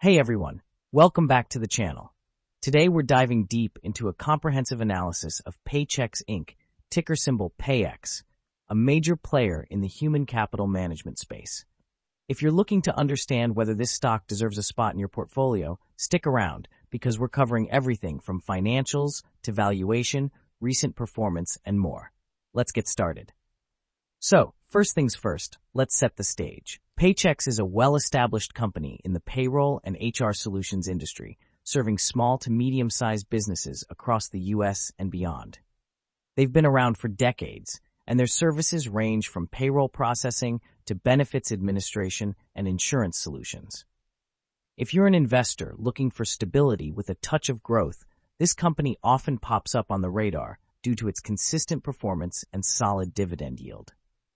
Hey everyone, welcome back to the channel. Today we're diving deep into a comprehensive analysis of Paychex Inc., ticker symbol PayX, a major player in the human capital management space. If you're looking to understand whether this stock deserves a spot in your portfolio, stick around because we're covering everything from financials to valuation, recent performance, and more. Let's get started. So, first things first, let's set the stage. Paychex is a well-established company in the payroll and HR solutions industry, serving small to medium-sized businesses across the U.S. and beyond. They've been around for decades, and their services range from payroll processing to benefits administration and insurance solutions. If you're an investor looking for stability with a touch of growth, this company often pops up on the radar due to its consistent performance and solid dividend yield.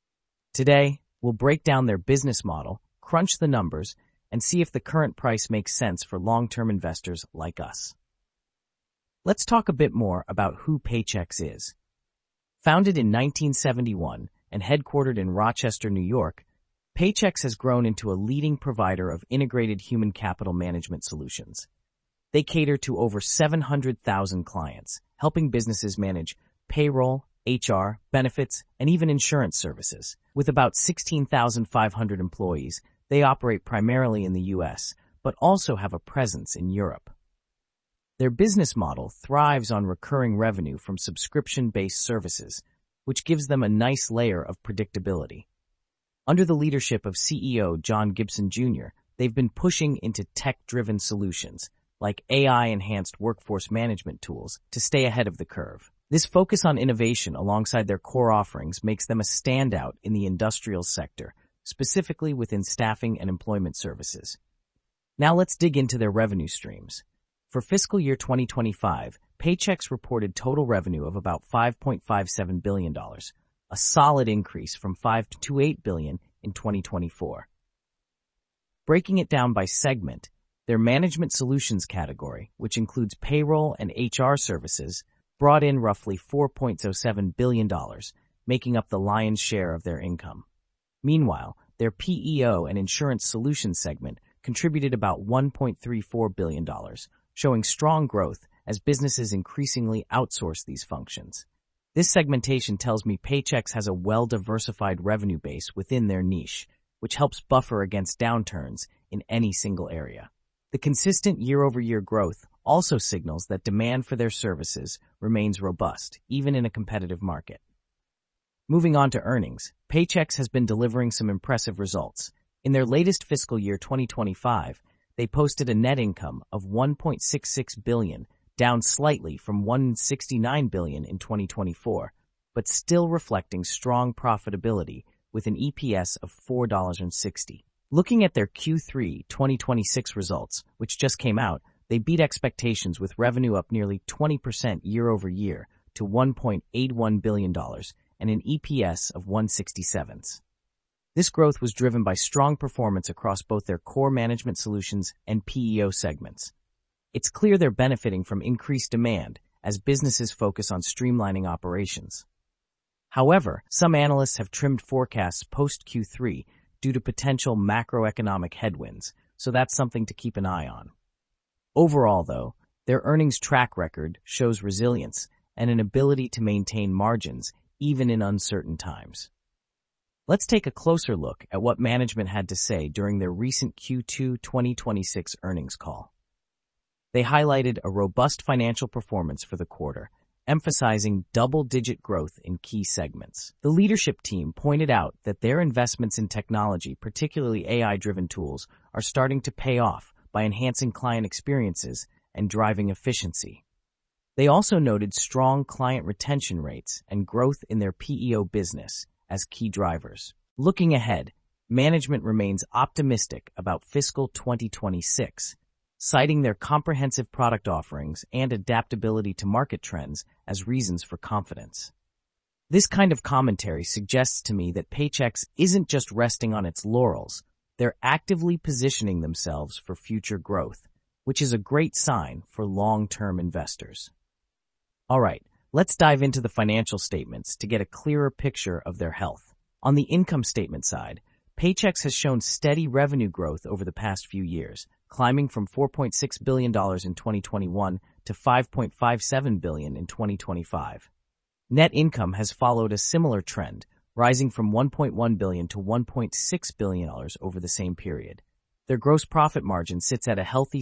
Today, we'll break down their business model, crunch the numbers, and see if the current price makes sense for long-term investors like us. Let's talk a bit more about who Paychex is. Founded in 1971 and headquartered in Rochester, New York, Paychex has grown into a leading provider of integrated human capital management solutions. They cater to over 700,000 clients, helping businesses manage payroll, HR, benefits, and even insurance services. With about 16,500 employees, they operate primarily in the U.S., but also have a presence in Europe. Their business model thrives on recurring revenue from subscription-based services, which gives them a nice layer of predictability. Under the leadership of CEO John Gibson Jr., they've been pushing into tech-driven solutions, like AI-enhanced workforce management tools, to stay ahead of the curve. This focus on innovation alongside their core offerings makes them a standout in the industrial sector, specifically within staffing and employment services. Now let's dig into their revenue streams. For fiscal year 2025, Paychex reported total revenue of about $5.57 billion, a solid increase from $5.28 billion in 2024. Breaking it down by segment, their management solutions category, which includes payroll and HR services, brought in roughly $4.07 billion, making up the lion's share of their income. Meanwhile, their PEO and insurance solutions segment contributed about $1.34 billion, showing strong growth as businesses increasingly outsource these functions. This segmentation tells me Paychex has a well-diversified revenue base within their niche, which helps buffer against downturns in any single area. The consistent year-over-year growth also signals that demand for their services remains robust, even in a competitive market. Moving on to earnings, Paychex has been delivering some impressive results. In their latest fiscal year 2025, they posted a net income of $1.66 billion, down slightly from $1.69 billion in 2024, but still reflecting strong profitability with an EPS of $4.60. Looking at their Q3 2026 results, which just came out, they beat expectations with revenue up nearly 20% year-over-year to $1.81 billion and an EPS of 1.67. This growth was driven by strong performance across both their core management solutions and PEO segments. It's clear they're benefiting from increased demand as businesses focus on streamlining operations. However, some analysts have trimmed forecasts post-Q3 due to potential macroeconomic headwinds, so that's something to keep an eye on. Overall, though, their earnings track record shows resilience and an ability to maintain margins even in uncertain times. Let's take a closer look at what management had to say during their recent Q2 2026 earnings call. They highlighted a robust financial performance for the quarter, emphasizing double-digit growth in key segments. The leadership team pointed out that their investments in technology, particularly AI-driven tools, are starting to pay off by enhancing client experiences and driving efficiency. They also noted strong client retention rates and growth in their PEO business as key drivers. Looking ahead, management remains optimistic about fiscal 2026, citing their comprehensive product offerings and adaptability to market trends as reasons for confidence. This kind of commentary suggests to me that Paychex isn't just resting on its laurels, they're actively positioning themselves for future growth, which is a great sign for long-term investors. All right, let's dive into the financial statements to get a clearer picture of their health. On the income statement side, Paychex has shown steady revenue growth over the past few years, climbing from $4.6 billion in 2021 to $5.57 billion in 2025. Net income has followed a similar trend, rising from $1.1 billion to $1.6 billion over the same period. Their gross profit margin sits at a healthy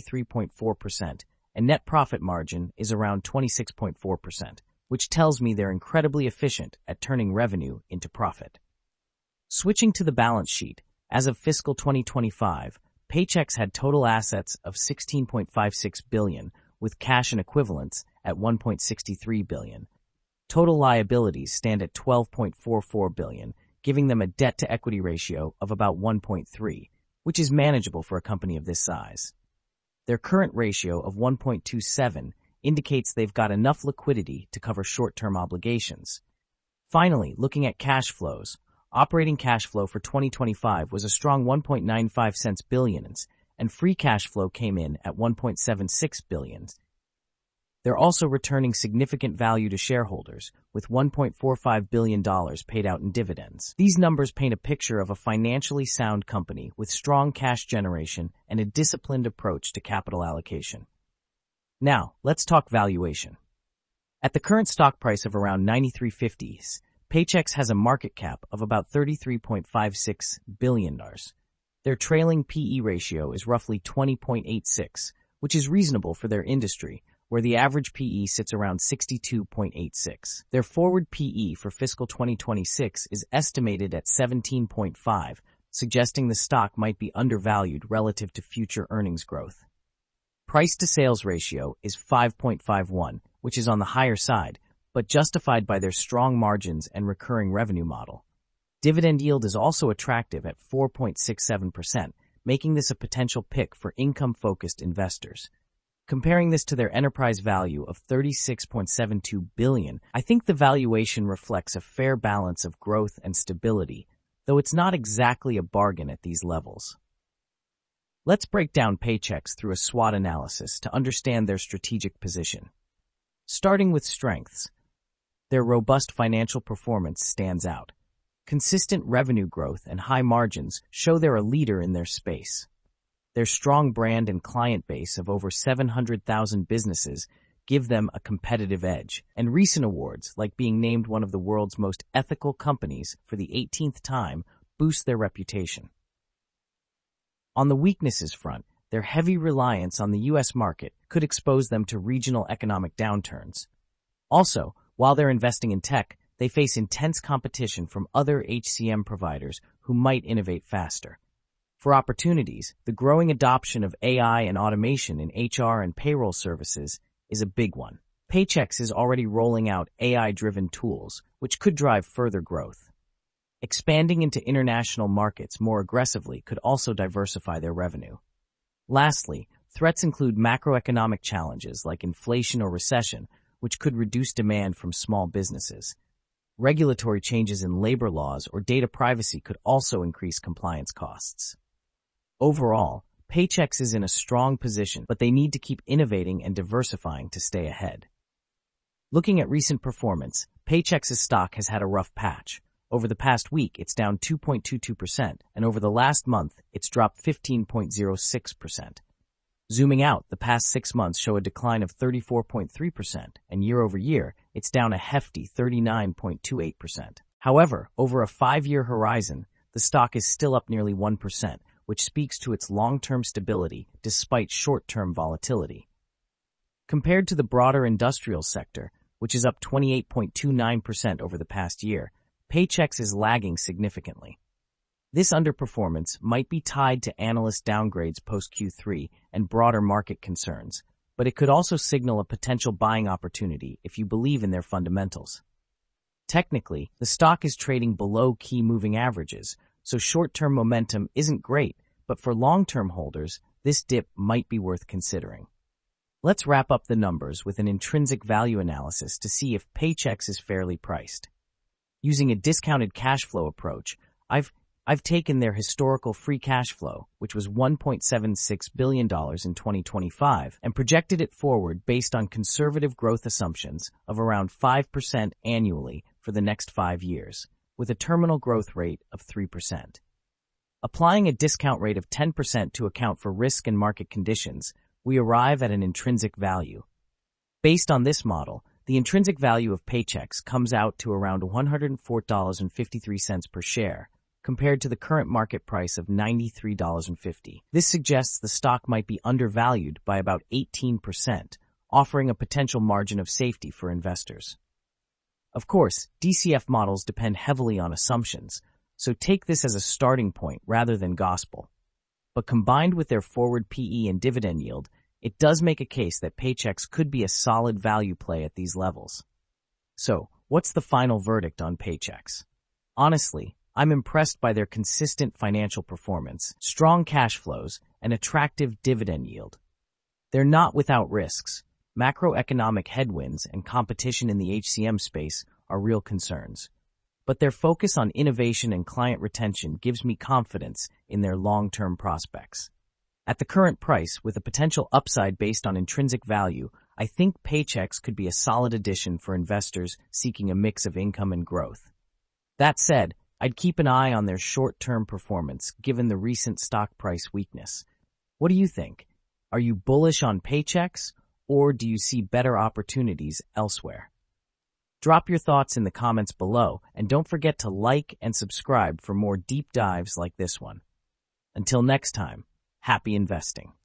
73.4%, and net profit margin is around 26.4%, which tells me they're incredibly efficient at turning revenue into profit. Switching to the balance sheet, as of fiscal 2025, Paychex had total assets of $16.56 billion, with cash and equivalents at $1.63 billion. Total liabilities stand at $12.44 billion, giving them a debt-to-equity ratio of about 1.3, which is manageable for a company of this size. Their current ratio of 1.27 indicates they've got enough liquidity to cover short-term obligations. Finally, looking at cash flows, operating cash flow for 2025 was a strong $1.95 billion, and free cash flow came in at $1.76 billion. They're also returning significant value to shareholders, with $1.45 billion paid out in dividends. These numbers paint a picture of a financially sound company with strong cash generation and a disciplined approach to capital allocation. Now, let's talk valuation. At the current stock price of around $93.50, Paychex has a market cap of about $33.56 billion. Their trailing PE ratio is roughly 20.86, which is reasonable for their industry, where the average PE sits around 62.86. Their forward PE for fiscal 2026 is estimated at 17.5, suggesting the stock might be undervalued relative to future earnings growth. Price-to-sales ratio is 5.51, which is on the higher side, but justified by their strong margins and recurring revenue model. Dividend yield is also attractive at 4.67%, making this a potential pick for income-focused investors. Comparing this to their enterprise value of $36.72 billion, I think the valuation reflects a fair balance of growth and stability, though it's not exactly a bargain at these levels. Let's break down Paychex through a SWOT analysis to understand their strategic position. Starting with strengths, their robust financial performance stands out. Consistent revenue growth and high margins show they're a leader in their space. Their strong brand and client base of over 700,000 businesses give them a competitive edge, and recent awards, like being named one of the world's most ethical companies for the 18th time, boost their reputation. On the weaknesses front, their heavy reliance on the U.S. market could expose them to regional economic downturns. Also, while they're investing in tech, they face intense competition from other HCM providers who might innovate faster. For opportunities, the growing adoption of AI and automation in HR and payroll services is a big one. Paychex is already rolling out AI-driven tools, which could drive further growth. Expanding into international markets more aggressively could also diversify their revenue. Lastly, threats include macroeconomic challenges like inflation or recession, which could reduce demand from small businesses. Regulatory changes in labor laws or data privacy could also increase compliance costs. Overall, Paychex is in a strong position, but they need to keep innovating and diversifying to stay ahead. Looking at recent performance, Paychex's stock has had a rough patch. Over the past week, it's down 2.22%, and over the last month, it's dropped 15.06%. Zooming out, the past 6 months show a decline of 34.3%, and year over year, it's down a hefty 39.28%. However, over a 5-year horizon, the stock is still up nearly 1%, which speaks to its long-term stability despite short-term volatility. Compared to the broader industrial sector, which is up 28.29% over the past year, Paychex is lagging significantly. This underperformance might be tied to analyst downgrades post-Q3 and broader market concerns, but it could also signal a potential buying opportunity if you believe in their fundamentals. Technically, the stock is trading below key moving averages, so short-term momentum isn't great, but for long-term holders, this dip might be worth considering. Let's wrap up the numbers with an intrinsic value analysis to see if Paychex is fairly priced. Using a discounted cash flow approach, I've taken their historical free cash flow, which was $1.76 billion in 2025, and projected it forward based on conservative growth assumptions of around 5% annually for the next 5 years, with a terminal growth rate of 3%. Applying a discount rate of 10% to account for risk and market conditions, we arrive at an intrinsic value. Based on this model, the intrinsic value of Paychex comes out to around $104.53 per share, compared to the current market price of $93.50. This suggests the stock might be undervalued by about 18%, offering a potential margin of safety for investors. Of course, DCF models depend heavily on assumptions, so take this as a starting point rather than gospel. But combined with their forward PE and dividend yield, it does make a case that Paychex could be a solid value play at these levels. So, what's the final verdict on Paychex? Honestly, I'm impressed by their consistent financial performance, strong cash flows, and attractive dividend yield. They're not without risks. Macroeconomic headwinds and competition in the HCM space are real concerns. But their focus on innovation and client retention gives me confidence in their long-term prospects. At the current price, with a potential upside based on intrinsic value, I think Paychex could be a solid addition for investors seeking a mix of income and growth. That said, I'd keep an eye on their short-term performance given the recent stock price weakness. What do you think? Are you bullish on Paychex, or do you see better opportunities elsewhere? Drop your thoughts in the comments below, and don't forget to like and subscribe for more deep dives like this one. Until next time, happy investing.